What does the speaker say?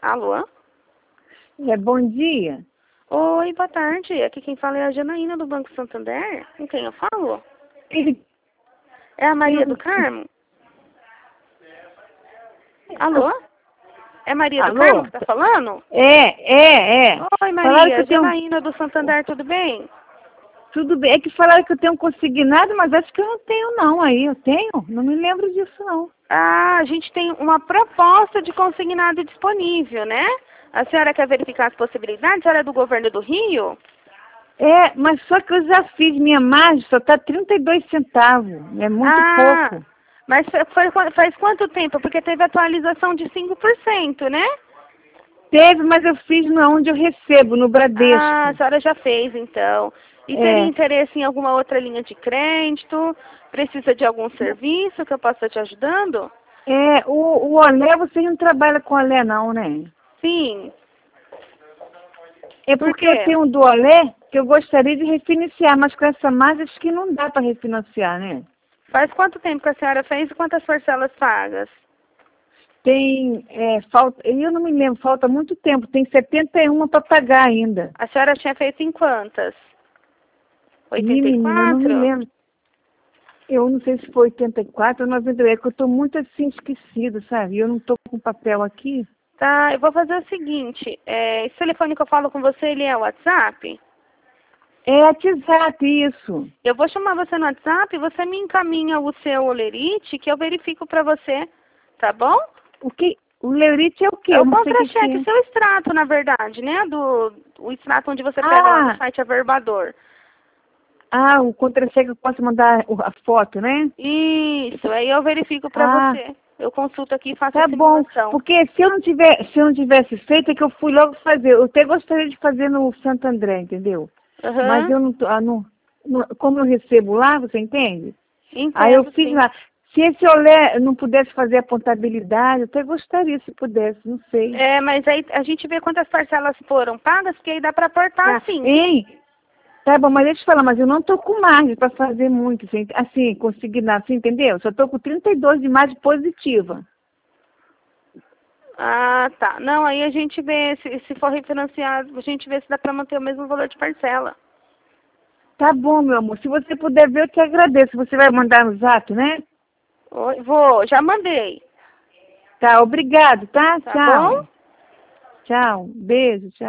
Alô? Bom dia. Oi, boa tarde. Aqui quem fala é a Janaína do Banco Santander. Com quem eu falo? É a Maria do Carmo? Alô? É Maria do Carmo que tá falando? É. Oi, Falaram que Maria. eu tenho... Janaína do Santander, tudo bem? Tudo bem. É que falaram que eu tenho consignado, mas acho que eu não tenho não aí. Eu tenho? Não me lembro disso não. Ah, a gente tem uma proposta de consignado disponível, né? A senhora quer verificar as possibilidades? A senhora é do governo do Rio? Mas só que eu já fiz. Minha margem só tá 32 centavos. É muito pouco. Mas faz quanto tempo? Porque teve atualização de 5%, né? Teve, mas eu fiz onde eu recebo, no Bradesco. Ah, a senhora já fez, então. E teria interesse em alguma outra linha de crédito? Precisa de algum serviço que eu possa estar te ajudando? O Olé, você não trabalha com Olé não, né? Sim. É porque eu tenho um do Olé que eu gostaria de refinanciar, mas com essa margem acho que não dá para refinanciar, né? Faz quanto tempo que a senhora fez e quantas parcelas pagas? Eu não me lembro, falta muito tempo, tem 71 para pagar ainda. A senhora tinha feito em quantas? Menina, eu não me 84? lembro. Eu não sei se foi 84 ou 90, é que eu estou muito assim esquecida, sabe? Eu não estou com papel aqui. Tá, eu vou fazer o seguinte, esse telefone que eu falo com você, ele é o WhatsApp? É WhatsApp, isso. Eu vou chamar você no WhatsApp e você me encaminha o seu olerite que eu verifico para você, tá bom? O Lerite é o quê? É Eu o não sei o que contra-cheque, o é. seu extrato, na verdade, né? O extrato onde você pega lá no site Averbador. O contra-cheque eu posso mandar a foto, né? Isso, aí eu verifico para você. Eu consulto aqui e faço a Tá bom, simulação. porque se eu não tivesse feito, é que eu fui logo fazer. Eu até gostaria de fazer no Santo André, entendeu? Mas eu não tô, como eu recebo lá, você entende? Aí eu Entendo, fiz sim. lá. Se esse Olé não pudesse fazer a contabilidade, eu até gostaria se pudesse, não sei. Mas aí a gente vê quantas parcelas foram pagas, porque aí dá para aportar sim. Hein? Tá bom, mas deixa eu te falar, mas eu não tô com margem para fazer muito, assim, consignar, assim, entendeu? Só tô com 32 de margem positiva. Ah, tá. Não, aí a gente vê, se for refinanciado, a gente vê se dá para manter o mesmo valor de parcela. Tá bom, meu amor. Se você puder ver, eu te agradeço. Você vai mandar no zap, né? Vou, já mandei. Tá, obrigado, tá? Tá bom? Tchau. Tchau. Beijo, tchau.